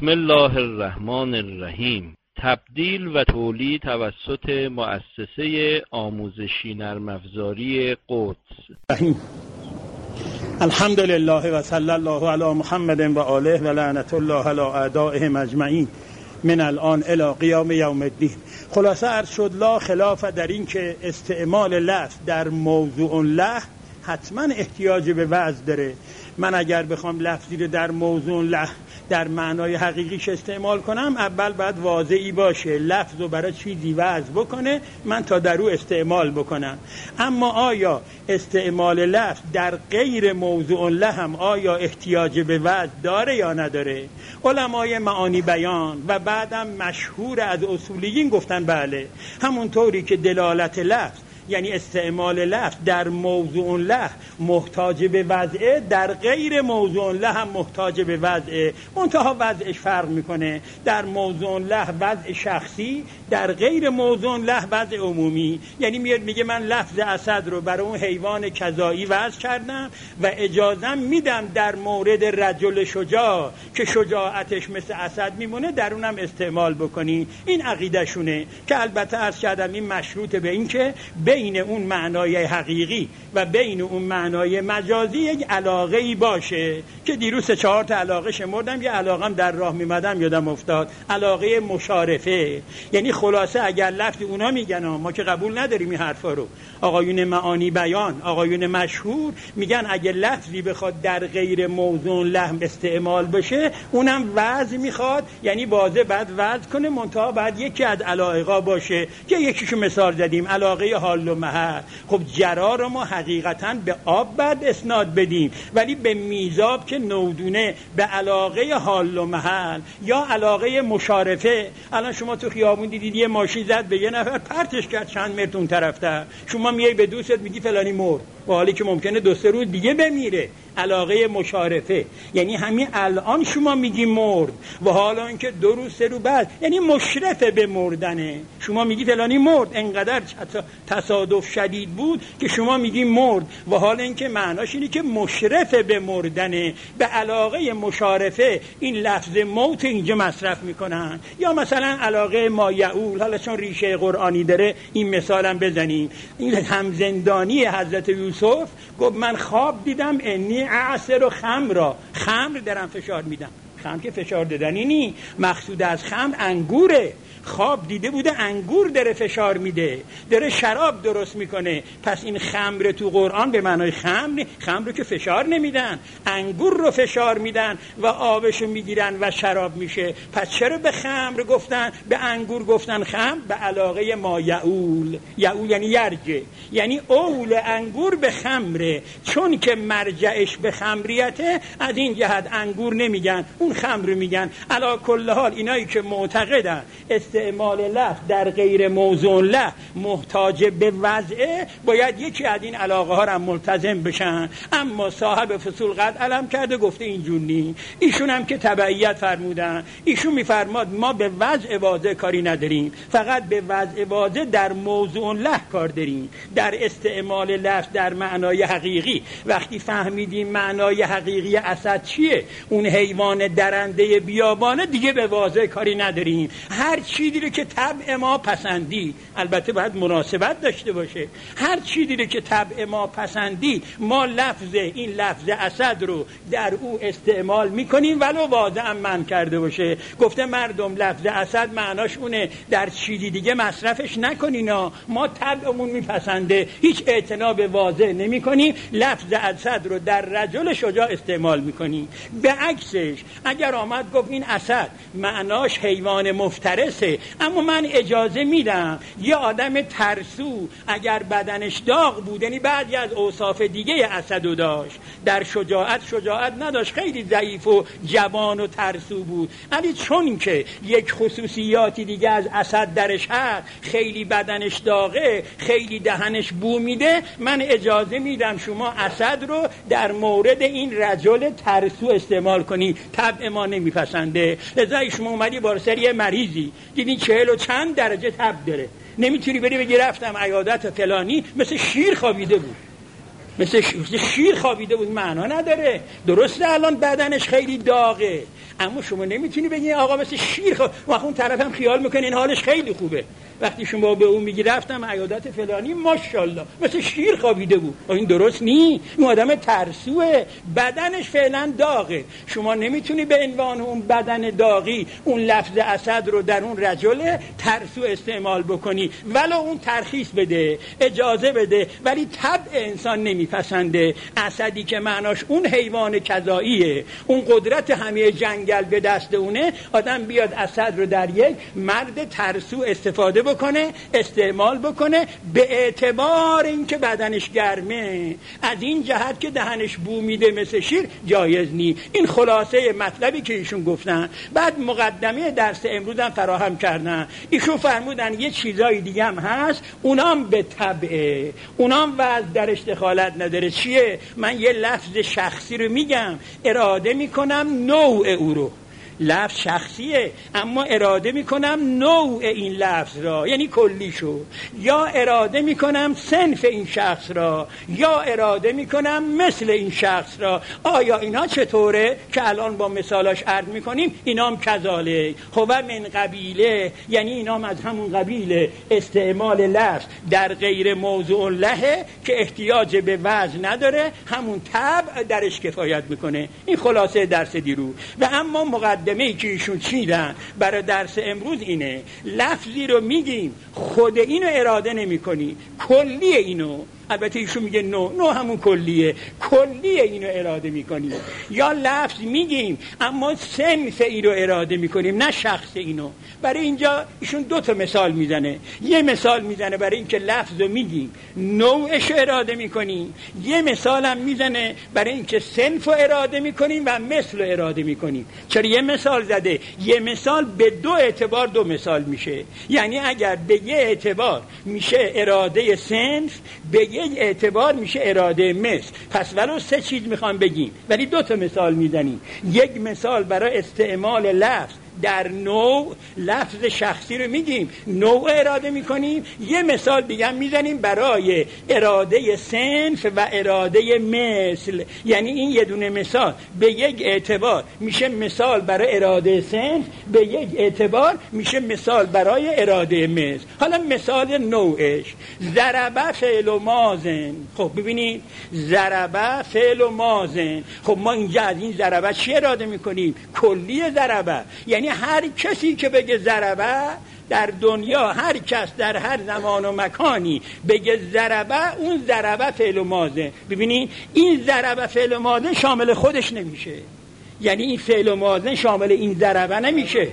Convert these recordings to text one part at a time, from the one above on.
بسم الله الرحمن الرحیم. تبدیل و تولید توسط مؤسسه آموزشی نرم افزاری قدس. الحمد لله و صلی الله علی محمد و آله و لعنت الله علی اعدائهم اجمعین من الان الی قیام یوم الدین. خلاصه عرض شد لا خلاف در این که استعمال لفظ در موضوع له حتما احتیاج به وضع داره. من اگر بخوام لفظی رو در موضوع له در معنای حقیقیش استعمال کنم، اول باید واضحی باشه، لفظ رو برای چیزی وضع بکنه من تا در او استعمال بکنم. اما آیا استعمال لفظ در غیر موضوع له هم آیا احتیاج به وضع داره یا نداره؟ علمای معانی بیان و بعدم مشهور از اصولیین گفتن بله، همونطوری که دلالت لفظ یعنی استعمال لفظ در موضوع له محتاج به وضعه، در غیر موضوع له هم محتاج به وضعه، منتها وضعش فرق میکنه. در موضوع له وضع شخصی، در غیر موضوع له وضع عمومی. یعنی میاد میگه من لفظ اسد رو برای اون حیوان کذایی وضع کردم و اجازه میدم در مورد رجل شجاع که شجاعتش مثل اسد میمونه در اونم استعمال بکنی. این عقیدهشونه که البته عرض کردم این مشروط به این که بین اون معنای حقیقی و بین اون معنای مجازی یک علاقه‌ای باشه که دیروز 3-4 تا علاقه شمردم، یه علاقم در راه میمدم یادم افتاد، علاقه مشارفه. یعنی خلاصه اگر لفظ اونا میگن، ما که قبول نداریم این حرفا رو، آقایون معانی بیان، آقایون مشهور میگن اگه لفظی بخواد در غیر موضوع له استعمال بشه اونم وضع میخواد، یعنی واضح بعد وضع کنه، منتها بعد یکی از علایقا باشه که یکیشو مثال زدیم، علاقه حال و محل. خب جرا رو ما حقیقتاً به آب بعد اسناد بدیم، ولی به میزاب که نودونه به علاقه حال و محل یا علاقه مشارفه. الان شما تو خیابون دیدید یه ماشین زد به یه نفر پرتش کرد چند متر اون طرف‌تر، شما میای به دوستت میگی فلانی مرد، و حالی که ممکنه 2-3 روز دیگه بمیره. علاقه مشارفه یعنی همین الان شما میگی مرد و حالا اینکه 2 روز 3 روز بعد، یعنی مشرفه به مردنه. شما میگی فلانی مرد، انقدر تصادف شدید بود که شما میگی مرد و حالا اینکه معناش اینه که مشرفه به مردنه. به علاقه مشارفه این لفظ موت اینجا مصرف میکنن. یا مثلا علاقه مایعول، حالا چون ریشه قرآنی داره این مثالم بزنیم. این همزندانی حضرت یوسف گفت من خواب دیدم انی اعصر خمر، خمر درم فشار میدم. خمر که فشار دادنی نی، مقصود از خمر انگوره. خواب دیده بوده انگور داره فشار میده، داره شراب درست میکنه. پس این خمر تو قرآن به معنای خمر رو که فشار نمیدن، انگور رو فشار میدن و آبشو میگیرن و شراب میشه. پس چرا به خمر گفتن، به انگور گفتن خمر؟ به علاقه ما یعول. یعول یعنی یرجه، یعنی اول انگور به خمره، چون که مرجعش به خمریته از این جهت انگور نمیگن، اون خمر میگن. علا کل حال اینایی که معتقدن استعمال لفظ در غیر موضوع له محتاج به وضعه باید یکی از این علاقه ها را ملتزم بشن. اما صاحب فصول قد علم کرده گفته اینجور نی. ایشون هم که تبعیت فرمودن، ایشون میفرماد ما به وضع واضح کاری نداریم، فقط به وضع واضح در موضوع له کار داریم. در استعمال لفظ در معنای حقیقی وقتی فهمیدیم معنای حقیقی اسد چیه، اون حیوان درنده بیابانه، دیگه به واضح کاری نداریم. هر چیزی رو که طبع ما پسندی، البته باید مناسبت داشته باشه، هر چیزی رو که طبع ما پسندی ما این لفظ اسد رو در او استعمال میکنیم ولو واضح هم من کرده باشه. گفته مردم لفظ اسد معناش اونه، در چیزی دیگه مصرفش نکنینا، ما طبعمون میپسنده، هیچ اعتنا به واضح نمی کنیم، لفظ اسد رو در رجل شجاع استعمال میکنیم. به عکسش اگر آمد گفت این اسد معناش حیوان مفترسه، اما من اجازه میدم یه آدم ترسو اگر بدنش داغ بود، یعنی بعضی از اوصاف دیگه اسدو داشت، در شجاعت نداشت، خیلی ضعیف و جوان و ترسو بود، ولی چون که یک خصوصیاتی دیگه از اسد درش هست، خیلی بدنش داغه، خیلی دهنش بو میده، من اجازه میدم شما اسد رو در مورد این رجل ترسو استعمال کنی، طبع ما نمیپسنده. لذا شما اومدی بار سری مریضی دیدین 40 و چند درجه تب داره، نمیتونی بری بگی رفتم عیادت فلانی مثل شیر خوابیده بود، مثل شیر خوابیده بود، معنا نداره. درسته الان بدنش خیلی داغه، اما شما نمیتونی بگی آقا مثل شیر اون طرف هم خیال میکنه این حالش خیلی خوبه. وقتی شما به اون میگی رفتم عیادت فلانی ماشاءالله مثل شیر خوابیده بود، این درست نی. این آدم ترسوه، بدنش فعلا داغه. شما نمیتونی به عنوان اون بدن داغی اون لفظ اسد رو در اون رجل ترسو استعمال بکنی، ولو اون ترخیص بده، اجازه بده، ولی طبع انسان نمیپسنده. اسدی که معناش اون حیوان کذاییه، اون قدرت همه جنگل به دست اونه، آدم بیاد اسد رو در یک مرد ترسو استفاده بکنه، استعمال بکنه، به اعتبار اینکه بدنش گرمه، از این جهت که دهنش بو میده مثل شیر، جایز نی. این خلاصه مطلبی که ایشون گفتن. بعد مقدمه درس امروز هم فراهم کردن. ایشون فرمودن یه چیزای دیگه هم هست، اونام به طبعه، اونام وضع درش دخالت نداره. چیه؟ من یه لفظ شخصی رو میگم، اراده میکنم نوع او رو. لفظ شخصیه اما اراده میکنم نوع این لفظ را، یعنی کلیشو، یا اراده میکنم صنف این شخص را، یا اراده میکنم مثل این شخص را. آیا اینا چطوره که الان با مثالاش عرض میکنیم؟ اینام کذاله. خب من قبیله، یعنی اینام از همون قبیله استعمال لفظ در غیر موضوع لهه که احتیاج به وزن نداره، همون طبع درش کفایت میکنه. این خلاصه درس دیرو. و اما مقدمه که ایشون چیدن برای درس امروز اینه، لفظی رو میگیم خود اینو اراده نمی کنی، کلی اینو، البته ایشون میگه نو همون کلیه، کلی اینو اراده میکنیم. یا لفظ میگیم اما صنف این رو اراده میکنیم، نه شخص اینو. برای اینجا ایشون دو تا مثال میزنه. یه مثال میزنه برای اینکه لفظ رو میگیم نوعش اراده میکنیم، یه مثال هم میزنه برای اینکه صنف رو اراده میکنیم و مثل رو اراده میکنیم. چرا یه مثال زده؟ یه مثال به دو اعتبار دو مثال میشه. یعنی اگر به یه اعتبار میشه اراده صنف، به یه اعتبار میشه اراده مثل. پس ولو سه چیز میخوام بگیم ولی دو تا مثال میزنیم. یک مثال برای استعمال لفظ در نوع، لفظ شخصی رو میگیم نوع اراده میکنیم. یه مثال دیگه میزنیم برای اراده صنف و اراده مثل. یعنی این یه دونه مثال به یک اعتبار میشه مثال برای اراده صنف، به یک اعتبار میشه مثال برای اراده مثل. حالا مثال نوعش، ضربه فعل و ماضن. خب ببینید ضربه فعل و ماضن. خب ما اینجا از این ضربه چی اراده میکنیم؟ کلی ضربه. یعنی هر کسی که بگه ضربه در دنیا، هر کس در هر زمان و مکانی بگه ضربه، اون ضربه فعل و ماضی. ببینید این ضربه فعل و ماضی شامل خودش نمیشه، یعنی این فعل و ماضی شامل این ضربه نمیشه.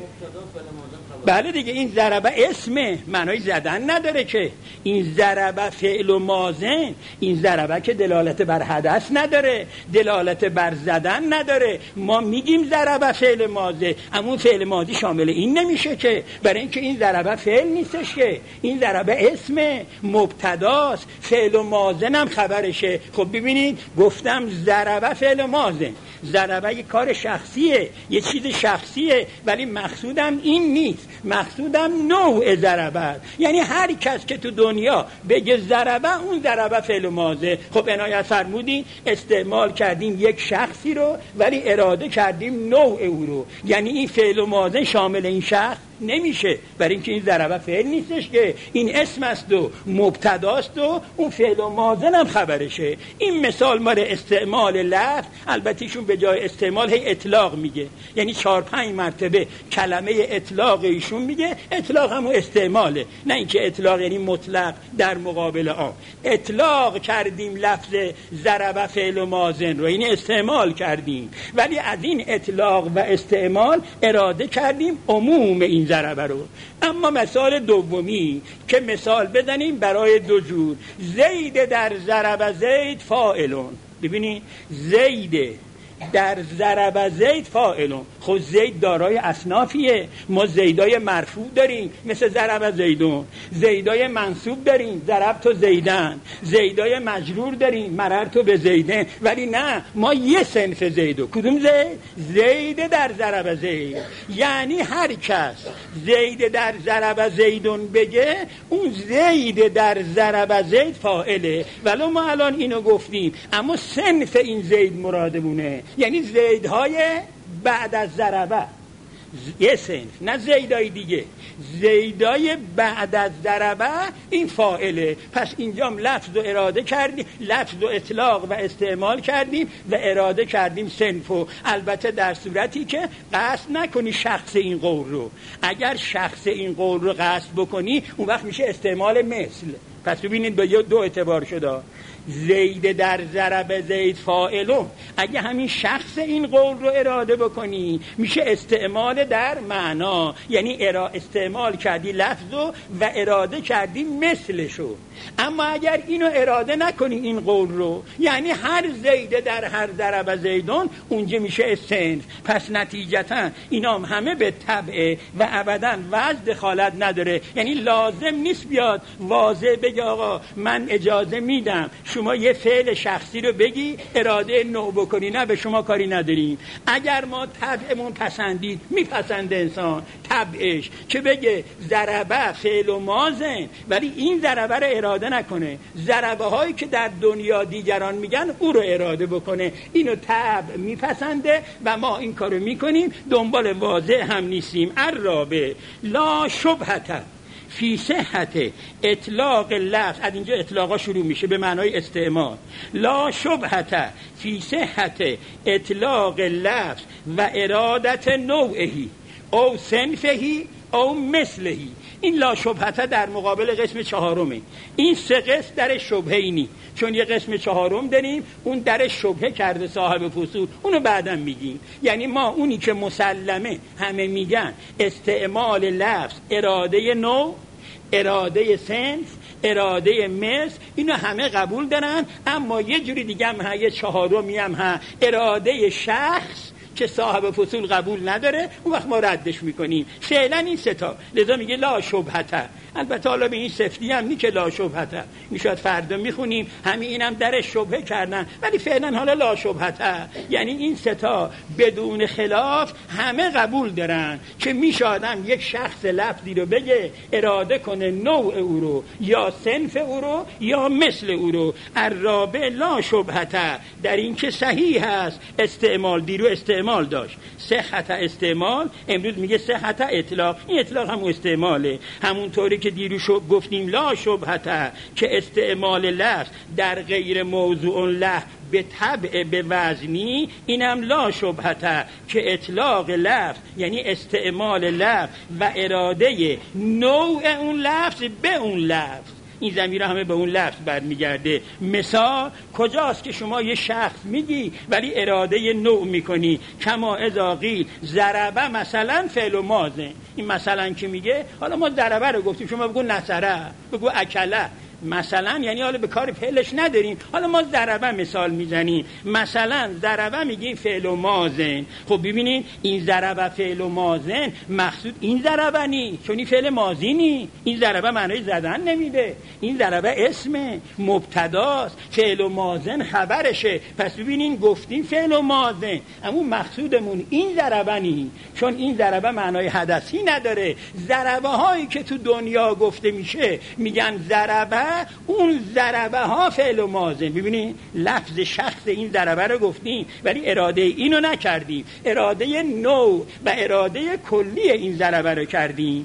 بله دیگه، این ضربه اسمه، معنای زدن نداره که. این ضربه فعل و ماضی، این ضربه که دلالت بر حدث نداره، دلالت بر زدن نداره. ما میگیم ضربه فعل ماضی، اما فعل ماضی شامل این نمیشه که، برای اینکه این ضربه فعل نیستش که، این ضربه اسمه، مبتداست، فعل و ماضی هم خبرشه. خب ببینید گفتم ضربه فعل ماضی، ضربه یک کار شخصیه، یه چیز شخصیه، ولی مقصودم این نیست، مقصودم نوع ضربه. یعنی هر کس که تو دنیا بگه ضربه، اون ضربه فعل ماضی. خب عنایت فرمودین استعمال کردیم یک شخصی رو ولی اراده کردیم نوع او رو، یعنی این فعل ماضی شامل این شخص نمیشه، برای اینکه این ضربه فعل نیستش که، این اسم است و مبتداست و اون فعل و ماضی هم خبرشه. این مثال مال استعمال لفظ، البته ایشون به جای استعمال هی اطلاق میگه، یعنی 4-5 مرتبه کلمه اطلاق ایشون میگه. اطلاق همون استعماله، نه اینکه اطلاق یعنی مطلق در مقابل آن. اطلاق کردیم لفظ ضربه فعل و ماضی رو، این استعمال کردیم، ولی از این اطلاق و استعمال اراده کردیم عموم این ضربه رو. اما مثال دومی که مثال بزنیم برای دو جور، زید در ضربه زید فاعلون. ببینید زید در ضربه زید فاعلون. خود زید دارای اصنافیه، ما زیدای مرفوع داریم مثل ضربه زیدون، زیدای منصوب داریم ضربت و زیدن، زیدای مجرور داریم مررت و به زیدن، ولی نه، ما یه صنف زیدو. کدوم زید؟ زید در ضربه زید. یعنی هر کس زید در ضربه زیدون بگه، اون زید در ضربه زید فاعله. ولو ما الان اینو گفتیم اما صنف این زید مرادمونه، یعنی زیدهای بعد از ضربه، یه صنف، نه زیدای دیگه، زیدای بعد از ضربه این فاعله. پس اینجام لفظ و اراده کردیم، لفظ و اطلاق و استعمال کردیم و اراده کردیم صنفو. البته در صورتی که قصد نکنی شخص این قول رو. اگر شخص این قول رو قصد بکنی اون وقت میشه استعمال مثل. پس ببینید به دو اعتبار شده. زید در ضرب زید فاعلون، اگه همین شخص این قول رو اراده بکنی میشه استعمال در معنا، یعنی استعمال کردی لفظو و اراده کردی مثلشو. اما اگر اینو اراده نکنی این قول رو، یعنی هر زید در هر ضرب زیدون، اونجا میشه صنف. پس نتیجتا اینام همه به طبع و ابدا وجه دخالت نداره. یعنی لازم نیست بیاد واضح بگه آقا من اجازه میدم شما یه فعل شخصی رو بگی اراده نوع بکنی، نه به شما کاری نداریم. اگر ما طبعمون پسندید، میپسنده انسان طبعش که بگه ضربه فعل و ماضن، ولی این ضربه رو اراده نکنه، ضربه هایی که در دنیا دیگران میگن او رو اراده بکنه. اینو طبع میپسنده و ما این کارو میکنیم، دنبال واضح هم نیستیم. الرابع لا شبهه فی صحت اطلاق لفظ، از اینجا اطلاقا شروع میشه به معنای استعمال. لا شبهه فی صحت اطلاق لفظ و ارادت نوعهی او صنفهی او مثلهی. این لا شبهه در مقابل قسم چهارمه. این سه قسم در شبهه نی، چون یه قسم چهارم داریم اون در شبهه کرده صاحب فصول، اونو بعداً میگیم. یعنی ما اونی که مسلمه همه میگن استعمال لفظ، اراده نوع، اراده صنف، اراده مثل، اینو همه قبول دارن. اما یه جوری دیگه هم ها، یه چهارمی هم ها، اراده شخص که صاحب فصول قبول نداره، اون وقت ما ردش میکنیم. فعلا این سه تا، لذا میگه لا شبهه. البته حالا به این سفتی هم نی که لا شبهه، میشود فردا میخونیم همین اینم در شبهه کردن، ولی فعلا حالا لا شبهه. یعنی این سه تا بدون خلاف همه قبول دارن که میشه آدم یک شخص لفظی رو بگه اراده کنه نوع او رو یا صنف او رو یا مثل او رو. الرابع لا شبهه، در این که صحیح هست استعمال. دیرو استعمال داشت، صحت استعمال، امروز میگه صحت اطلاق. این اطلاق هم استعماله، همونطوری که دیروز گفتیم لا شبهه که استعمال لفظ در غیر موضوع له به طبع به وزنی، اینم لا شبهه که اطلاق لفظ یعنی استعمال لفظ و اراده نوع اون لفظ به اون لفظ. این ضمیر همه به اون لفظ برمیگرده. مثال کجاست که شما یه شخص میگی ولی اراده نوع میکنی؟ کما اذا قیل ضربه مثلا فعل و ماضی. این مثلا که میگه، حالا ما ضربه رو گفتیم، شما بگو نصره، بگو اکله مثلا، یعنی حالا به کار فعلش نداریم، حالا ما ضربه مثال میزنیم. مثلا ضربه میگیم فعل و ماضی. خب ببینید این ضربه فعل و ماضی مقصود این ضربه نی، چون این فعل ماضی نی. این ضربه معنای زدن نمیده، این ضربه اسم مبتداست، فعل و ماضی خبرشه. پس ببینید گفتیم فعل و ماضی، اما مقصودمون این ضربه نی، چون این ضربه معنای حدثی نداره. ضربه هایی که تو دنیا گفته میشه میگن ضربه، اون ضربه ها فعل و ماضی. ببینید لفظ شخص این ضربه رو گفتیم ولی اراده اینو نکردیم، اراده نوع و اراده کلی این ضربه رو کردیم.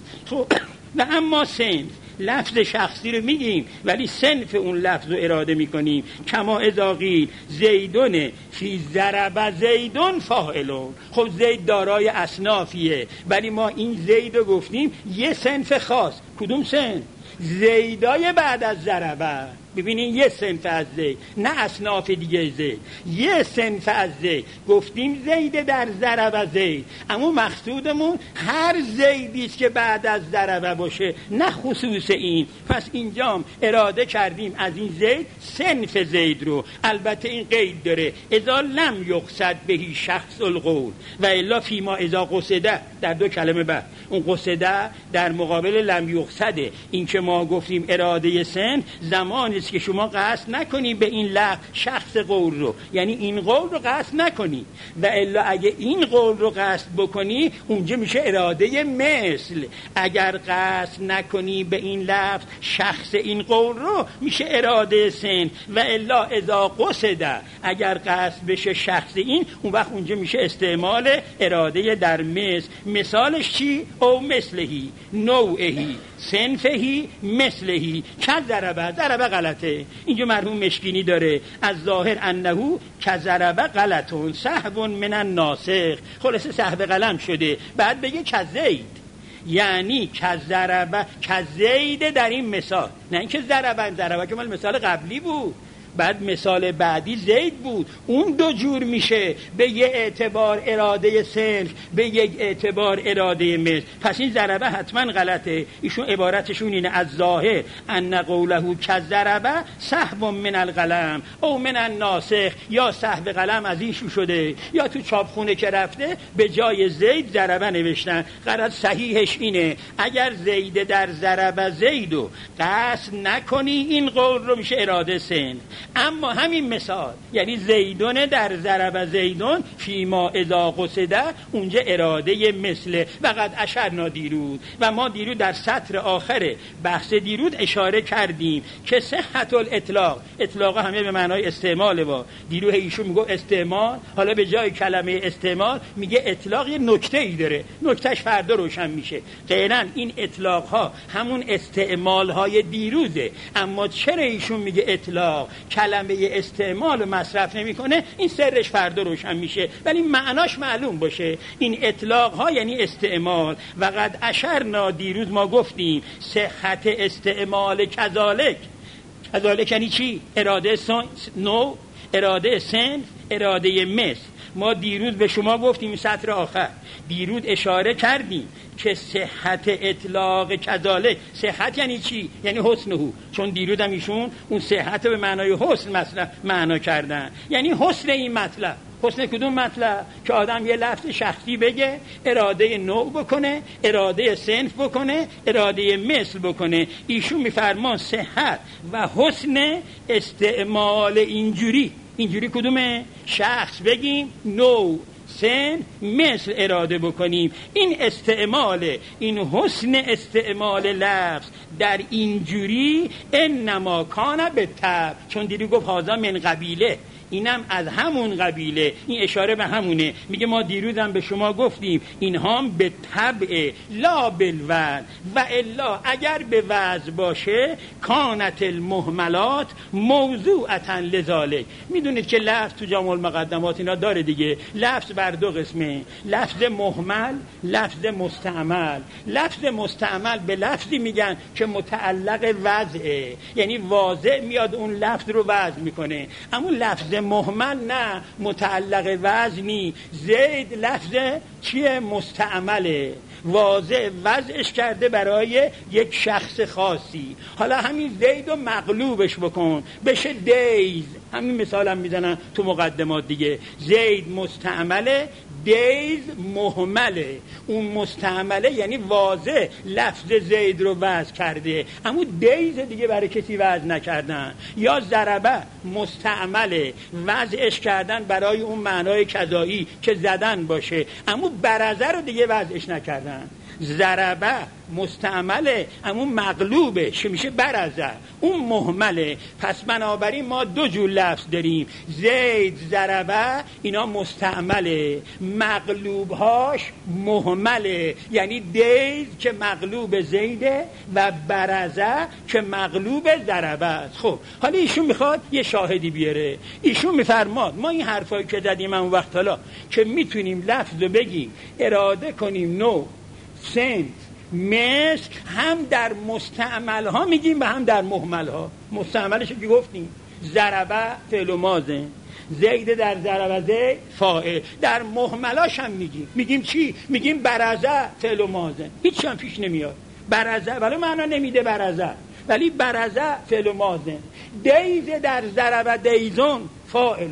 و اما صنف، لفظ شخصی رو میگیم ولی صنف اون لفظ رو اراده میکنیم. کما اذا قیل زیدون فی ضرب زیدون فاعلون. خب زید دارای اصنافیه ولی ما این زید رو گفتیم یه صنف خاص. کدوم صنف؟ زیدای بعد از ضربه. ببینین یه صنف از زید، نه اصناف دیگه زید، یه صنف از زید. گفتیم زید در ضربه زید، اما مقصودمون هر زیدیست که بعد از ضربه باشه، نه خصوص این. پس اینجام اراده کردیم از این زید صنف زید رو. البته این قید داره، اذا لم یقصد بهی شخص القول و الا فیما اذا قصده، در دو کلمه بعد. اون قصده در مقابل لم یقصده. این که ما گفتیم اراده سن زمانی است که شما قصد نکنی به این لفظ شخص قول رو، یعنی این قول رو قصد نکنی، و الا اگه این قول رو قصد بکنی اونجا میشه اراده مثل. اگر قصد نکنی به این لفظ شخص این قول رو میشه اراده سن، و الا اذا قصده اگر قصد بشه شخص این، اون وقت اونجا میشه استعمال اراده در مثل. مثالش چی؟ او مثلهی، نوعهی، صنفهی، مثلهی. که ضربه غلطه. اینجا مرحوم مشکینی داره از ظاهر انهو که ضربه غلطون سهو من الناسخ، خلاصه سهو قلم شده، بعد بگه که زید، یعنی که ضربه که زید در این مثال، نه اینکه ضربه که مال مثال قبلی بود، بعد مثال بعدی زید بود. اون دو جور میشه، به یه اعتبار اراده صنف، به یک اعتبار اراده مثل. پس این ضربه حتما غلطه. ایشون عبارتشون اینه از ظاهر ان قوله کذربه سهو من القلم او من الناسخ، یا سهو قلم از ایشون شده یا تو چاپخونه که رفته به جای زید ضربه نوشتن. غرض صحیحش اینه اگر زید در ضربه زیدو قصد نکنی این قول رو میشه اراده صنف. اما همین مثال یعنی زیدون در ضرب زیدون فیما اذا قصده، اونجا اراده مثله. و قد اشرنا دیرود، و ما دیرود در سطر آخر بحث دیرود اشاره کردیم که صحت الاطلاق، اطلاق همه به معنای استعماله. با دیروز ایشون میگه استعمال، حالا به جای کلمه استعمال میگه اطلاق یه نکته ای داره، نکتهش فردا روشن میشه. غیرن این اطلاق ها همون استعمال های دیروزه. اما چرا ایشون میگه اطلاق کلمه استعمال رو مصرف نمیکنه؟ این سرش فردا روشن میشه، ولی معناش معلوم باشه. این اطلاق ها یعنی استعمال. و قد اشرنا دیروز ما گفتیم صحت استعمال کذالک. کذالک یعنی چی؟ اراده نوع، اراده صنف، اراده مثل. ما دیروز به شما گفتیم سطر آخر دیروز اشاره کردیم که صحت اطلاق کذالک، صحت یعنی چی؟ یعنی حسنهو. چون دیروز هم ایشون اون صحت به معنای حسن مثلا معنا کردن، یعنی حسن این مطلب. حسن کدوم مطلب؟ که آدم یه لفظ شخصی بگه، اراده نوع بکنه، اراده صنف بکنه، اراده مثل بکنه. ایشون میفرمان صحت و حسن استعمال اینجوری کدومه؟ شخص بگیم، نوع، سن، مثل اراده بکنیم. این استعمال، این حسن استعمال لفظ در اینجوری انما کان به طبع، چون دیدی گفت هذا من قبیله، اینم از همون قبیله. این اشاره به همونه. میگه ما دیروزم به شما گفتیم اینها هم به طبع لا بالوضع، و الا اگر به وضع باشه کانت المهملات موضوعتا لذالک. میدونید که لفظ تو جامع المقدمات اینا داره دیگه. لفظ بر دو قسمه، لفظ مهمل، لفظ مستعمل. لفظ مستعمل به لفظی میگن که متعلق وضعه، یعنی واضح میاد اون لفظ رو وضع میکنه. اما لفظ مهمل نه، متعلق وزنی. زید لفظ چیه؟ مستعمله، واضح وضعش کرده برای یک شخص خاصی. حالا همین زید رو مقلوبش بکن بشه دیز. همین مثال هم میزنن تو مقدمات دیگه. زید مستعمله، دیز مهمله. اون مستعمله یعنی واضح لفظ زید رو وضع کرده، اما دیز دیگه برای کسی وضع نکردن. یا ضربه مستعمله، وضعش کردن برای اون معنای کذایی که زدن باشه، اما برزه رو دیگه وضعش نکردن. ضربه مستعمله، اما مغلوبه که میشه برزه، اون مهمله. پس بنابراین ما دو جور لفظ داریم، زید، ضربه، اینا مستعمله، مغلوبهاش مهمله، یعنی دیز که مغلوب زیده و برزه که مغلوب ضربه است. خب حالا ایشون میخواد یه شاهدی بیاره. ایشون میفرماد ما این حرفایی که زدیم اون وقت حالا که میتونیم لفظ رو بگیم اراده کنیم نوع، سنت، مثل، هم در مستعمل ها میگیم و هم در مهمل ها. مستعملش که گفتیم ضربه فعل و ماضی، زید در ضربه زید فاعل. در مهملاش هم میگیم چی؟ میگیم برزه فعل و ماضی، هیچ هم پیش نمیاد. برزه ولی معنا نمیده برزه، ولی برزه فعل و ماضی. دیز در ضربه دیزون فاعلون،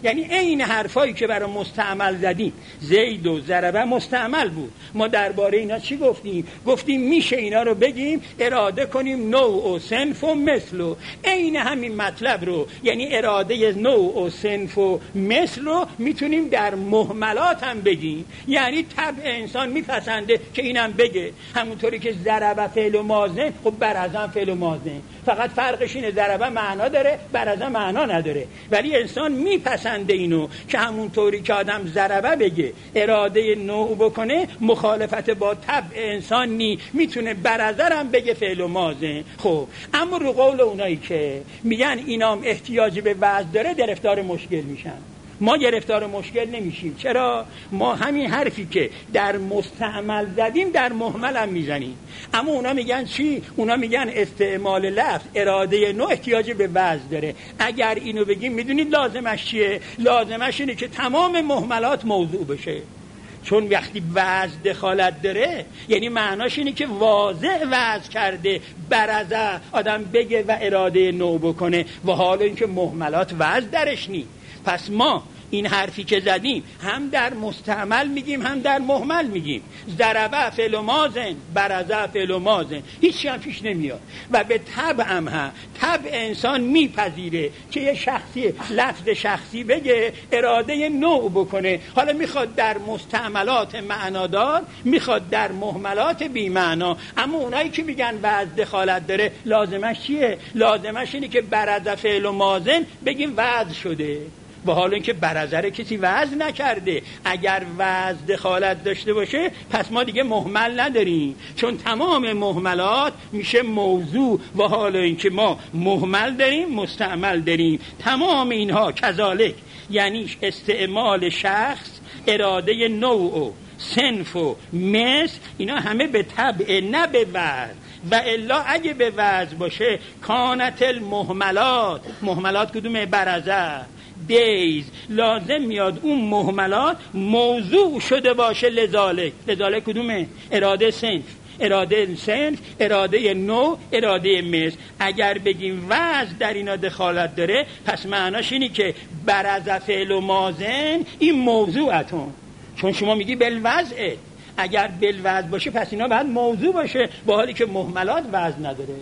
یعنی این حرفایی که برای مستعمل زدیم، زید و ضربه مستعمل بود. ما درباره اینا چی گفتیم؟ گفتیم میشه اینا رو بگیم اراده کنیم نوع و صنف و مثل و این همین مطلب رو، یعنی اراده نوع و صنف و مثل رو میتونیم در مهملات هم بگیم. یعنی طبع انسان میپسنده که اینم بگه، همونطوری که ضربه فعل و ماضی، خب برزن فعل و ماضی، فقط فرقش اینه ضربه معنا داره، برزن معنا نداره. ولی انسان میپسنده اینو که همونطوری که آدم ضربه بگه اراده نوع بکنه، مخالفت با طبع انسان نی، میتونه برزن هم بگه فعل و ماضی. خب اما رو قول اونایی که میگن اینام احتیاجی به وزن داره گرفتار مشکل میشن. ما گرفتار مشکل نمیشیم. چرا؟ ما همین حرفی که در مستعمل زدیم در مهمل هم میزنیم. اما اونا میگن چی؟ اونا میگن استعمال لفظ اراده نوع احتیاج به وزن داره. اگر اینو بگیم میدونید لازمش چیه؟ لازمش اینه که تمام مهملات موضوع بشه. چون وقتی وزن دخالت داره یعنی معناش اینه که واضح وزن کرده، برزه آدم بگه و اراده نوع بکنه، و حالا اینکه مهملات وزن درش نی. پس ما این حرفی که زدیم هم در مستعمل میگیم هم در مهمل میگیم. ضربه فعل و ماضی، برزه فعل و ماضی، هیچی هم پیش نمیاد. و به طبع هم طبع انسان میپذیره که یه شخصی لفظ شخصی بگه اراده نوع بکنه. حالا میخواد در مستعملات معنادار، میخواد در مهملات بی معنا. اما اونایی که میگن وزن دخالت داره لازمش چیه؟ لازمش اینه که برزه فعل و ماضی بگیم وزن شده، و حالا اینکه برزره کسی وزن نکرده. اگر وزن دخالت داشته باشه پس ما دیگه مهمل نداریم، چون تمام مهملات میشه موضوع. و حالا اینکه ما مهمل داریم، مستعمل داریم، تمام اینها کذالک، یعنی استعمال شخص، اراده نوع و صنف و مثل، اینا همه به طبع نه به وزن. و الا اگه به وزن باشه کانت المهملات، مهملات کدومه؟ برزه، دیز، لازم میاد اون مهملات موضوع شده باشه. لذالک کدومه؟ اراده صنف، اراده صنف، اراده نوع، اراده مثل. اگر بگیم وزن در اینا دخالت داره پس معناش اینی که برزه فعل و ماضن این موضوعتون، چون شما میگی بالوضع. اگر بالوضع باشه پس اینا باید موضوع باشه، با حالی که مهملات وزن نداره.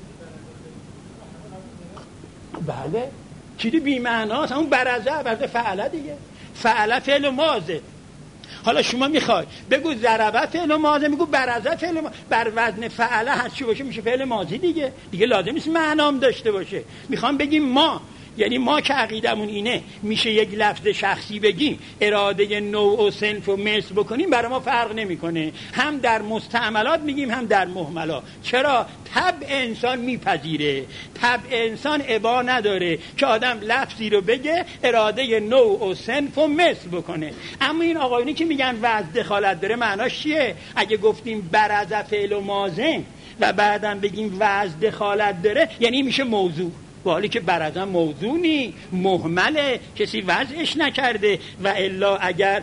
بله چیزی بی معناست. همون برزه فعله دیگه، فعله فعل و ماضی. حالا شما میخوای بگو ضربه فعل و ماضی، میگو برزه فعل و ماضی، بر وزن فعله هر چی باشه میشه فعل ماضی دیگه لازم نیست معنام داشته باشه. میخوام بگیم ما، یعنی ما که عقیدمون اینه میشه یک لفظ شخصی بگیم اراده نوع و صنف و مثل بکنیم، برای ما فرق نمیکنه. هم در مستعملات میگیم هم در مهملات. چرا؟ طبع انسان میپذیره. طبع انسان ابا نداره که آدم لفظی رو بگه اراده نوع و صنف و مثل بکنه. اما این آقایونی که میگن وزن دخالت داره معناش چیه؟ اگه گفتیم برزه فعل و ماضی و بعدم بگیم وزن دخالت داره یعنی میشه موضوع، حالی که برزن موضوع نی، مهمله، کسی وضعش نکرده. و الا اگر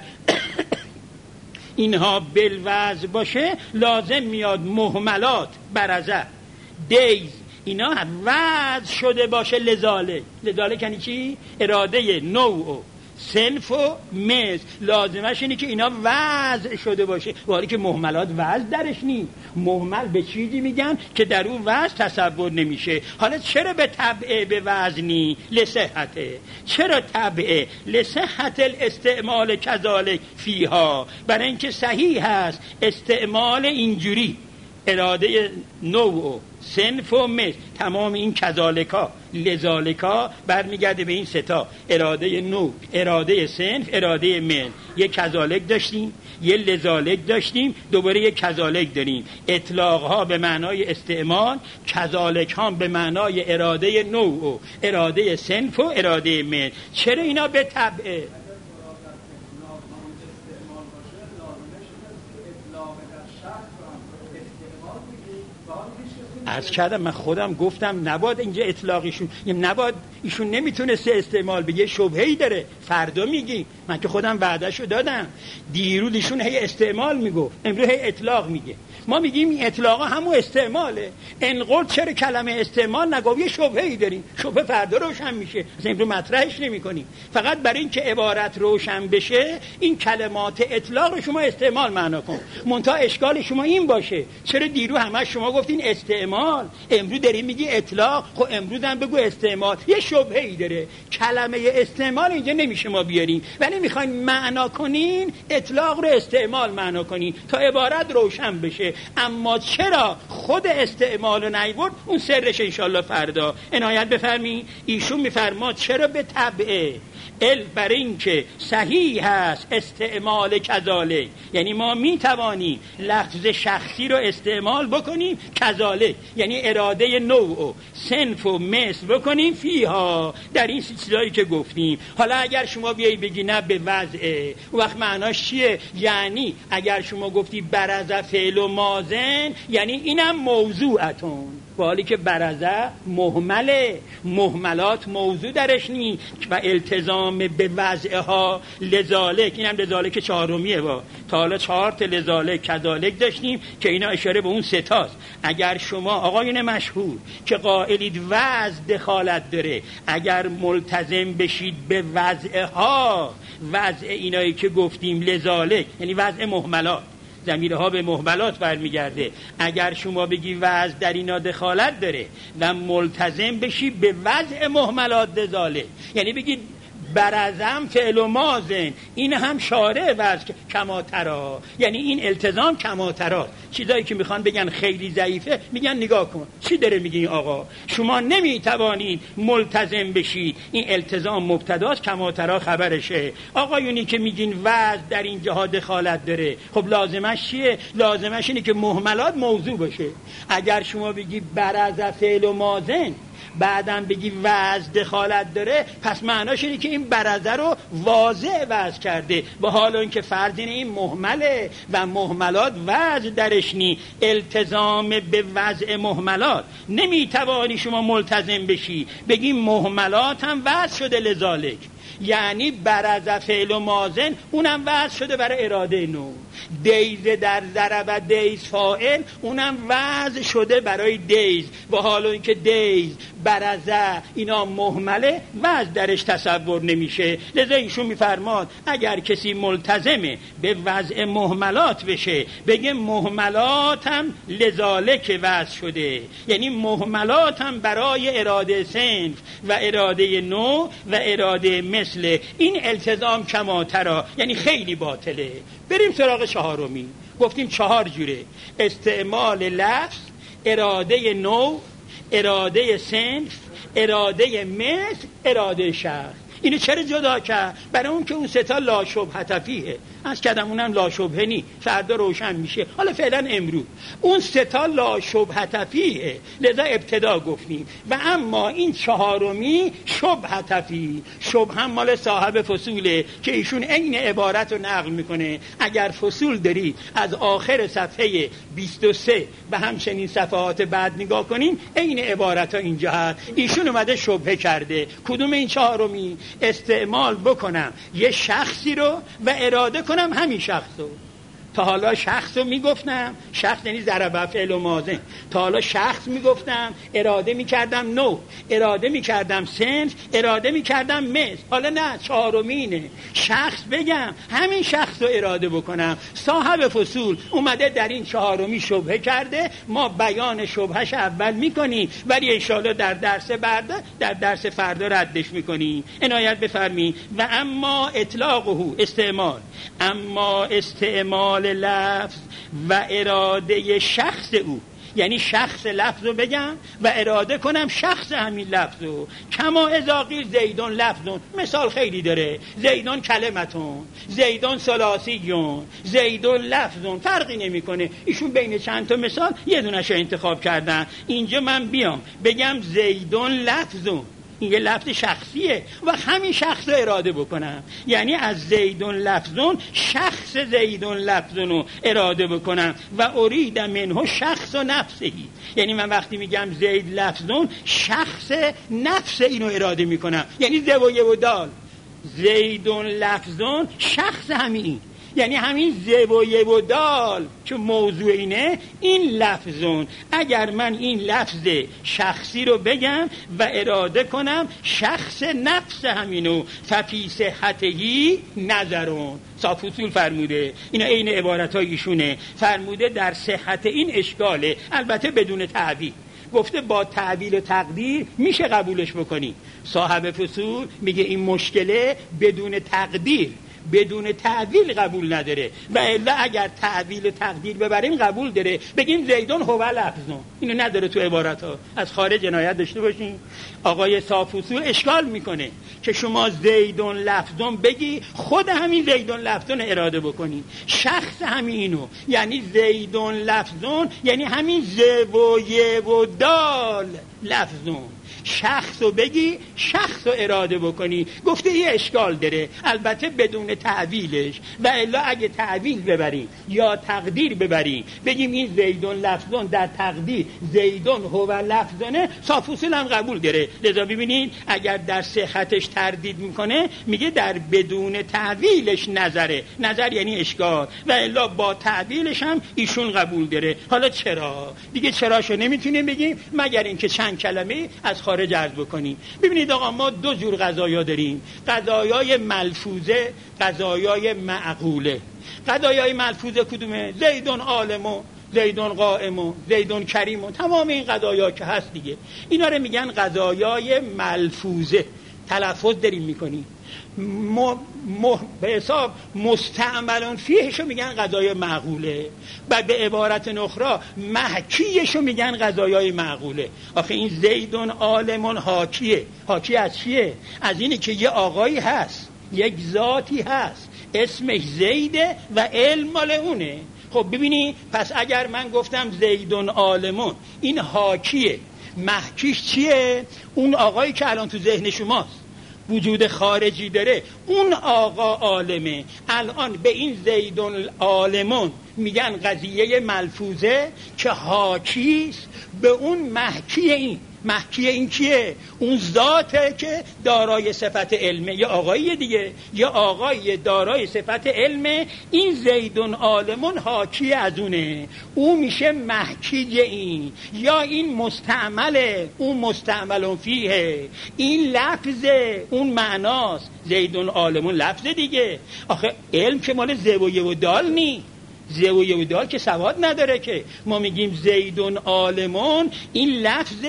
اینها بالوضع باشه لازم میاد مهملات، برزه، دیز، اینا وضع شده باشه. لذالک یعنی چی؟ اراده نوع و صنف و مثل لازمش اینه که اینا وضع شده باشه، حالی که مهملات وضع درش نیست. مهمل به چیزی میگن که در اون وضع تصور نمیشه. حالا چرا به طبع به وزنی؟ لصحته. چرا طبع؟ لصحت الاستعمال کذالک فیها، برای اینکه صحیح هست استعمال اینجوری اراده نوع و صنف و مثل، تمام این کذالکا لذالکا برمیگرده به این ستا: اراده نوع، اراده صنف، اراده مثل. یک کذالک داشتیم، یه لذالک داشتیم، دوباره یک کذالک داریم. اطلاق ها به معنای استعمال، کذالک ها به معنای اراده نوع و اراده صنف و اراده مثل. چرا اینا به طبعه؟ عرض کردم من خودم گفتم نباید اینجا اطلاقیشون، نباید ایشون نمیتونسته استعمال بگه، شبهه‌ای داره، فردا میگی. من که خودم وعدهشو دادم. دیروز ایشون هی استعمال میگفت، امروز هی اطلاق میگه. ما میگیم این اطلاقا همون استعماله. انقل چرا کلمه استعمال نگو؟ یه شبهه‌ای داریم، شبهه فردا روشن میشه، اصلا امروز مطرحش نمی‌کنیم. فقط برای اینکه عبارت روشن بشه این کلمات اطلاق رو شما استعمال معنا کن. منتها اشکال شما این باشه چرا دیروز همه شما گفتین استعمال، امروز داری میگی اطلاق؟ خب امروز هم بگو استعمال. یه شبهه‌ای داره. کلمه استعمال اینجا نمیشه ما بیاریم، ولی میخواین معنا کنین اطلاق رو استعمال معنا کنین تا عبارت روشن بشه. اما چرا خود استعمال رو نیورد اون سرش انشالله فردا عنایت بفرمین. ایشون میفرماد چرا به تبعه بر این که صحیح هست استعمال کذالک، یعنی ما میتوانیم لفظ شخصی رو استعمال بکنیم، کذالک یعنی اراده نوع و صنف و مثل بکنیم فیها، در این چیزایی که گفتیم. حالا اگر شما بیایی بگی نه به وضعه، اون وقت معناش چیه؟ یعنی اگر شما گفتی برزه فعل و مازن، یعنی اینم موضوعتون، با حالی که برزه مهمله، مهملات موضوع درش نی و التزام به وضعها لذالک، اینم لذالک چهارمیه. با تا حالا 4 تا لذالک کذالک داشتیم که اینا اشاره به اون 3 تاست. اگر شما آقایون مشهور که قائلید وضع دخالت داره، اگر ملتزم بشید به وضعها، وضع اینایی که گفتیم لذالک یعنی وضع مهملات، ضمیرها به محملات برمیگرده. اگر شما بگی وضع در اینا دخالت داره و ملتزم بشی به وضع محملات دزاله، یعنی بگی برزم فعل و مازن، این هم شارع وضع کماترا، یعنی این التزام کماترا. چیزایی که میخوان بگن خیلی ضعیفه میگن نگاه کن چی داره میگه این آقا، شما نمیتوانید ملتزم بشید، این التزام مبتداست، کماترا خبرشه. آقایونی که میگین وضع در این جهاد دخالت داره، خب لازمش چیه؟ لازمش اینه که مهملات موضوع باشه. اگر شما بگی برزه فعل و مازن بعدم بگی وضع دخالت داره، پس معناش اینه که این برزه رو واضح وضع کرده، با حال اینکه فرض اینه این مهمله و مهملات وضع درش نی، التزام به وضع مهملات نمیتوانی شما ملتزم بشی بگی مهملات هم وضع شده لذالک، یعنی برزه فعل و مازن اونم وضع شده برای اراده نو. دیز در ضرب دیز فاعل اونم وضع شده برای دیز، و حالا اینکه دیز برزه اینا مهمله وضع درش تصور نمیشه. لذا ایشون میفرماد اگر کسی ملتزمه به وضع مهملات بشه بگه مهملات هم لذالک وضع شده، یعنی مهملات هم برای اراده صنف و اراده نوع و اراده مثل، این التزام کماترا یعنی خیلی باطله. بریم سراغ چهارمی. گفتیم 4 جوره: استعمال لفظ، اراده نوع، اراده صنف، اراده مثل، اراده شخص. اینو چرا جدا کرد؟ برای اون که اون 3 تا لا شبهه فیه. از کدم اونم لا شبهه نی، فردا روشن میشه. حالا فعلا امروز اون 3 تا لا شبهه فیه، لذا ابتدا گفتیم. و اما این 4می شبهه فیه. شبهه هم مال صاحب فصوله که ایشون عین عبارت رو نقل میکنه. اگر فصول دارید از آخر صفحه 23 و همچنین صفحات بعد نگاه کنین، عین عبارت ها اینجا هست. ایشون اومده شبهه کرده. کدوم این 4می؟ استعمال بکنم یه شخصی رو و اراده کنم همین شخص رو. تا حالا شخص رو میگفتم، شخص یعنی ضرب فعل و ماضی، تا حالا شخص میگفتم اراده میکردم نوع، اراده میکردم صنف، اراده میکردم مثل. حالا نه، 4مینه شخص بگم همین شخص رو اراده بکنم. صاحب فصول اومده در این 4می شبهه کرده، ما بیان شبهش اول میکنیم ولی انشاءالله در درس فردا ردش میکنیم. عنایت بفرمایید. و اما اطلاقه استعمال، اما استعمال لفظ و اراده شخص او، یعنی شخص لفظ رو بگم و اراده کنم شخص همین لفظ رو. کما اذا قیل زیدون لفظون، مثال خیلی داره. زیدون کلمتون، زیدون ثلاثیون، زیدون لفظون، فرقی نمیکنه. ایشون بین چند تا مثال یه دونش انتخاب کردن. اینجا من بیام بگم زیدون لفظون، این یه لفظ شخصیه و همین شخص رو اراده بکنم، یعنی از زیدون لفظون شخص زیدون لفظون رو اراده بکنم و ارید منه شخص و نفسهی، یعنی من وقتی میگم زید لفظون شخص نفس اینو اراده میکنم، یعنی ز و ی و دال. زیدون لفظون شخص همین، یعنی همین ز و ی و دال که موضوع اینه، این لفظون. اگر من این لفظ شخصی رو بگم و اراده کنم شخص نفس همینو، ففی صحتهی نظرون. صافوسول فرموده، اینا عین عبارتای ایشونه، فرموده در صحت این اشکاله، البته بدون تعبیر. گفته با تعبیل و تقدیر میشه قبولش بکنی. صاحب فصول میگه این مشکله بدون تقدیر، بدون تعبیل قبول نداره، و الا اگر تعبیل و تقدیر ببریم قبول داره. بگیم زیدون هو لفظون، اینو نداره تو عبارت ها، از خارج جنایت داشته باشین. آقای صافوسول اشکال میکنه که شما زیدون لفظون بگی، خود همین زیدون لفظون اراده بکنی، شخص همینو، یعنی زیدون لفظون یعنی همین ز و ی و دال لفظون. شخص رو بگی، شخص رو اراده بکنی. گفته یه اشکال داره، البته بدون تعویلش، و الا اگه تعویل ببریم یا تقدیر ببریم بگیم این زیدون لفظون در تقدیر زیدون هو لفظونه، صافوسول هم قبول داره. لذا ببینید اگر در صحتش تردید میکنه میگه در بدون تعویلش نظره، نظر یعنی اشکال، و الا با تعویلش هم ایشون قبول داره. حالا چرا؟ دیگه چراشو نمیتونیم بگیم مگر اینکه چند کلمه از خارج عرض بکنیم. ببینید آقا، ما دو جور قضایا داریم، قضایای ملفوظه، قضایای معقوله. قضایای ملفوظه کدومه؟ زیدون عالمو، زیدون قائمو، زیدون کریمو، تمام این قضایا که هست دیگه، اینا رو میگن قضایای ملفوظه، تلفظ داریم میکنیم. به حساب مستعملون فیهشو میگن قضای معقوله، و به عبارت نخرا محکیشو میگن قضایای معقوله. آخه این زیدون عالمون حاکیه، حاکی از چیه؟ از اینه که یه آقایی هست، یک ذاتی هست اسمش زیده و علم مال اونه. خب ببینی، پس اگر من گفتم زیدون عالمون، این حاکیه، محکیش چیه؟ اون آقایی که الان تو ذهن شماست، وجود خارجی داره، اون آقا عالمه. الان به این زیدون عالمون میگن قضیه ملفوظه که حاکیست به اون محکی. این محکی این کیه؟ اون ذاته که دارای صفت علمه، یا آقایی دیگه، یا آقای دارای صفت علمه. این زیدون عالمون حاکی از اونه، او میشه محکی این، یا این مستعمله، اون مستعملون فیه، این لفظه، اون معناست. زیدون عالمون لفظه دیگه. آخه علم که مال ز و ی و دال نی، ز و ی و دال که سواد نداره که. ما میگیم زیدون عالمون، این لفظ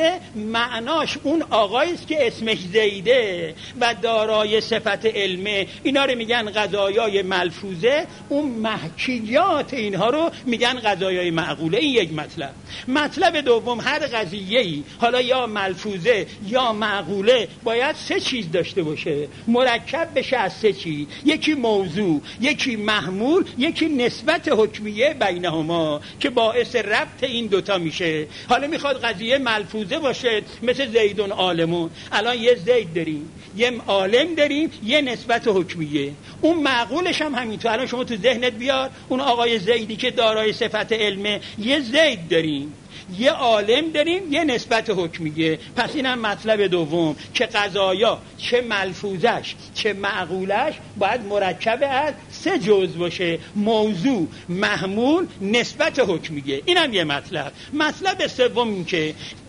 معناش اون آقاییست که اسمش زیده و دارای صفت علمه. اینا رو میگن قضایای ملفوظه، اون محکیات اینها رو میگن قضایای معقوله. این یک مطلب. مطلب دوم، هر قضیه‌ای حالا یا ملفوظه یا معقوله باید سه چیز داشته باشه، مرکب بشه از سه چیز، یکی موضوع، یکی محمول، یکی نسبت حکمیه بینهما که باعث ربط این دوتا میشه. حالا میخواد قضیه ملفوظه باشه مثل زیدون عالمون، الان یه زید داریم، یه عالم داریم، یه نسبت حکمیه. اون معقولش هم همینطور. الان شما تو ذهنت بیار اون آقای زیدی که دارای صفت علمه، یه زید داریم، یه عالم داریم، یه نسبت حکمیه. پس اینم مطلب دوم که قضایا چه ملفوظش چه معقولش باید مرکب از سه جزء باشه، موضوع، محمول، نسبت حکمیه. اینم یه مطلب. مطلب سوم این که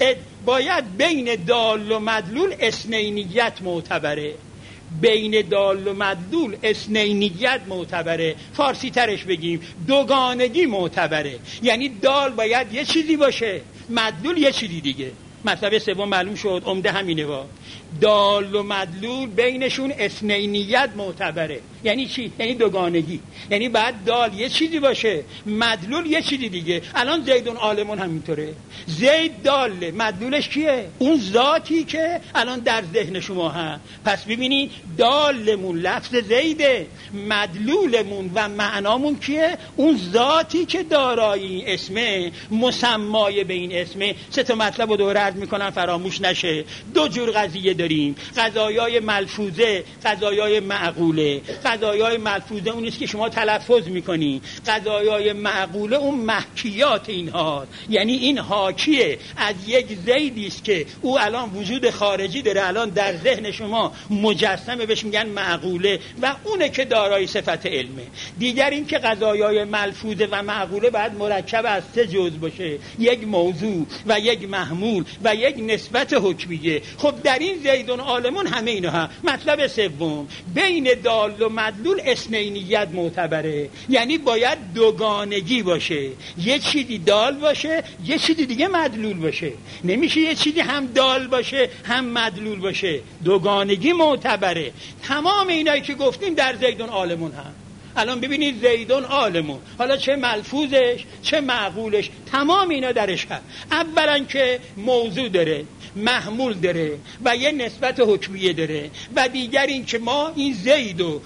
باید بین دال و مدلول اثنینیت معتبره، بین دال و مدلول اثنینیت معتبره. فارسی ترش بگیم دوگانگی معتبره، یعنی دال باید یه چیزی باشه، مدلول یه چیزی دیگه. مطلب سوم معلوم شد، عمده همینه. با دال و مدلول بینشون اثنینیت معتبره. یعنی چی؟ یعنی دوگانگی. یعنی بعد دال یه چیزی باشه، مدلول یه چیزی دیگه. الان زیدون عالمون همینطوره. زید داله، مدلولش کیه؟ اون ذاتی که الان در ذهن شما هست. پس ببینید دالمون لفظ زیده، مدلولمون و معنامون کیه؟ اون ذاتی که دارای اسمه، مسمای به این اسمه. سه تا مطلب رو دوره عرض میکنم فراموش نشه. دو جور قضیه داریم، قضایای ملفوظه، قضایای معقوله. قضایای ملفوظه اون است که شما تلفظ میکنی، قضایای معقوله اون محکیات اینها، یعنی این حاکیه از یک زیدی است که او الان وجود خارجی داره، الان در ذهن شما مجسمه، بهش میگن معقوله و اونه که دارای صفت علمه. دیگر این که قضایای ملفوظه و معقوله باید مرکب از سه جزء باشه، یک موضوع و یک محمول و یک نسبت حکمیه. خب در این زیدون عالمون همه اینا ها. مطلب سوم، بین دال و مدلول اثنینیت معتبره، یعنی باید دوگانگی باشه، یه چیزی دال باشه یه چیزی دیگه مدلول باشه. نمیشه یه چیزی هم دال باشه هم مدلول باشه، دوگانگی معتبره. تمام اینایی که گفتیم در زیدون عالمون هم. الان ببینید زیدون عالمون، حالا چه ملفوظش چه معقولش تمام اینا درش هست. اولا که موضوع داره، محمول داره و یه نسبت حکمیه داره، و دیگر این که ما این زید و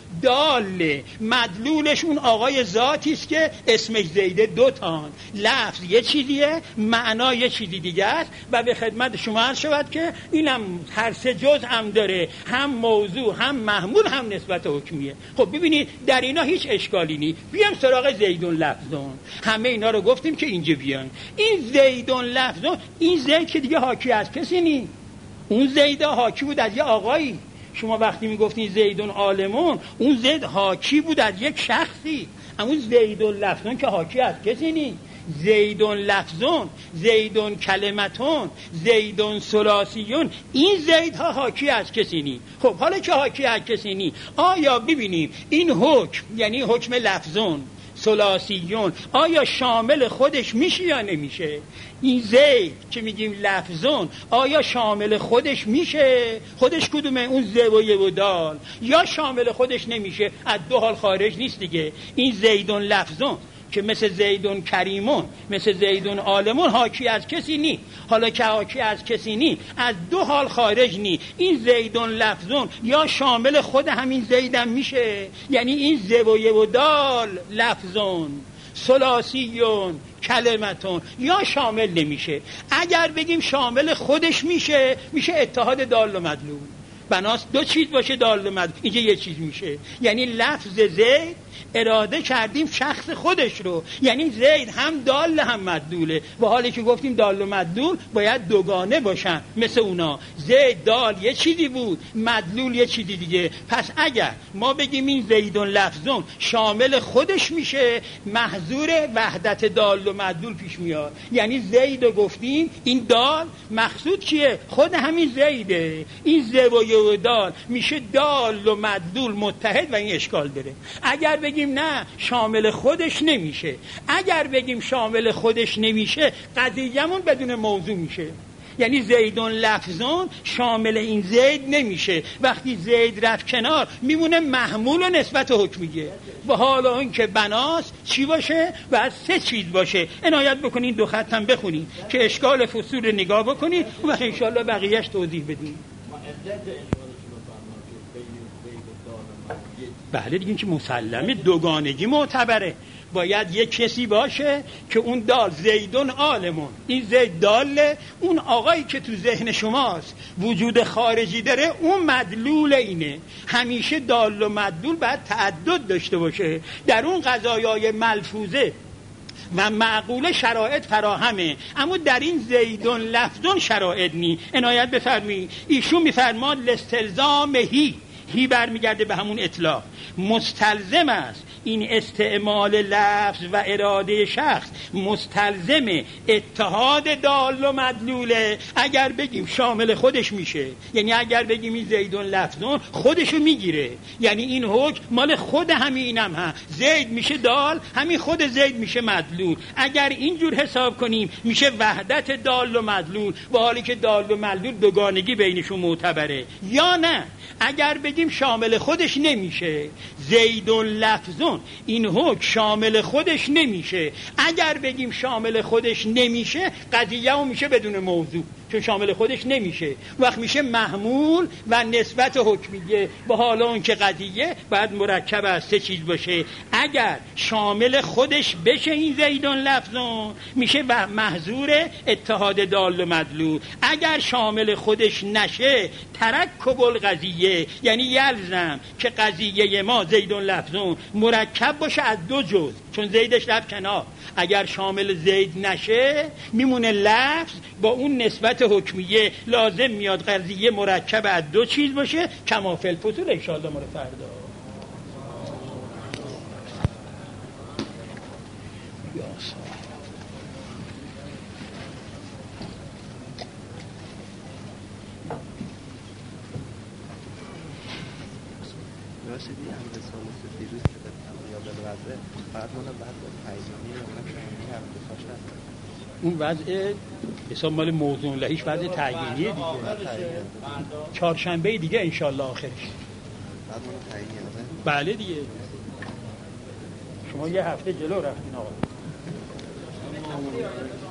دال مدلولش اون آقای ذاتی است که اسمش زیده، دو تان، لفظ یه چیزیه، معنا یه چیزی دیگه است. و به خدمت شما عرض شود که اینم هر سه جزء هم داره، هم موضوع هم محمول هم نسبت حکمیه. خب ببینید در اینا هیچ اشکالی نیست. بیام سراغ زیدون لفظون. همه اینا رو گفتیم که اینجا بیان. این زیدون لفظون، این زید که دیگه حاکی از کسی نیست. اون زید حاکی بود از یه آقایی. شما وقتی میگفتین زیدون عالمون، اون زید حاکی بود از یک شخصی. اما زیدون لفظون که حاکی از کسی نیست. زیدون لفظون، زیدون کلمتون، زیدون ثلاثیون، این زیدها حاکی از کسی نیست. خب حالا که حاکی از کسی نیست، آیا ببینیم این حکم، یعنی حکم لفظون ثلاثیون، آیا شامل خودش میشه یا نمیشه؟ این زید که میگیم لفظون آیا شامل خودش میشه؟ خودش کدومه؟ اون ز و ی و دال. یا شامل خودش نمیشه؟ از دو حال خارج نیست دیگه. این زیدون لفظون که مثل زیدون کریمون، مثل زیدون عالمون حاکی از کسی نی. حالا که حاکی از کسی نی، از دو حال خارج نی. این زیدون لفظون یا شامل خود همین زیدم میشه، یعنی این ز و ی و دال لفظون ثلاثیون کلمتون، یا شامل نمیشه. اگر بگیم شامل خودش میشه، میشه اتحاد دال و مدلول. بناس دو چیز باشه دال و مدلول، اینجا یه چیز میشه. یعنی لفظ زید اراده کردیم شخص خودش رو، یعنی زید هم دال هم مدلوله. و حالی که گفتیم دال و مدلول باید دوگانه باشن مثل اونا. زید دال یه چیزی بود، مدلول یه چیزی دیگه. پس اگر ما بگیم این زیدون لفظون شامل خودش میشه، محظور وحدت دال و مدلول پیش میاد. یعنی زید رو گفتیم، این دال مقصود کیه؟ خود همین زیده. این ز و ی و دال میشه دال و مدلول متحد و این اشکال داره. اگر بگیم نه شامل خودش نمیشه، اگر بگیم شامل خودش نمیشه، قضیه‌مون بدون موضوع میشه. یعنی زیدون لفظون شامل این زید نمیشه. وقتی زید رفت کنار میمونه محمول و نسبت حکمیه. و حالا این که بناس چی باشه؟ باید سه چیز باشه. عنایت بکنین دو خط هم بخونین که اشکال فصول رو نگاه بکنین و انشالله بقیهش توضیح بدین. بله دیگه که مسلمه دوگانگی معتبره. باید یک کسی باشه که اون دال زیدون عالمون، این زید داله، اون آقایی که تو ذهن شماست وجود خارجی داره، اون مدلول اینه. همیشه دال و مدلول باید تعدد داشته باشه. در اون قضایای ملفوظه و معقوله شرایط فراهمه، اما در این زیدون لفظون شرایط نی. عنایت بفرمایید. ایشون میفرماد لستلزام هی برمیگرده به همون اطلاق، مستلزم است این استعمال لفظ و اراده شخص مستلزم اتحاد دال و مدلوله. اگر بگیم شامل خودش میشه، یعنی اگر بگیم این زیدون لفظون خودشو میگیره، یعنی این حکم مال خود همینم هم زید میشه دال، همین خود زید میشه مدلول. اگر اینجور حساب کنیم میشه وحدت دال و مدلول، با حالی که دال و مدلول دوگانگی بینشون معتبره. یا نه اگر بگیم شامل خودش نمیشه، زیدون لفظون این حکم شامل خودش نمیشه. اگر بگیم شامل خودش نمیشه، قضیه هم میشه بدون موضوع، چون شامل خودش نمیشه. وقت میشه محمول و نسبت حکمیه، با حال اون که قضیه باید مرکب از 3 چیز باشه. اگر شامل خودش بشه این زیدون لفظون میشه و محظور اتحاد دال و مدلول. اگر شامل خودش نشه ترکب القضیه، یعنی یلزم که قضیه ما زیدون لفظون مرکب باشه از 2 جزء، چون زیدش رفت کنار. اگر شامل زید نشه میمونه لفظ با اون نسبت حکمیه، لازم میاد قضیه مرکب از 2 چیز باشه، کما فی الفصول. ان شاء الله ما فردا اون وضع حساب مال موضوع لهیش وضع تعیینیه دیگه. چهارشنبه دیگه انشالله آخرش. بله دیگه، شما یه هفته جلو رفتین آقا.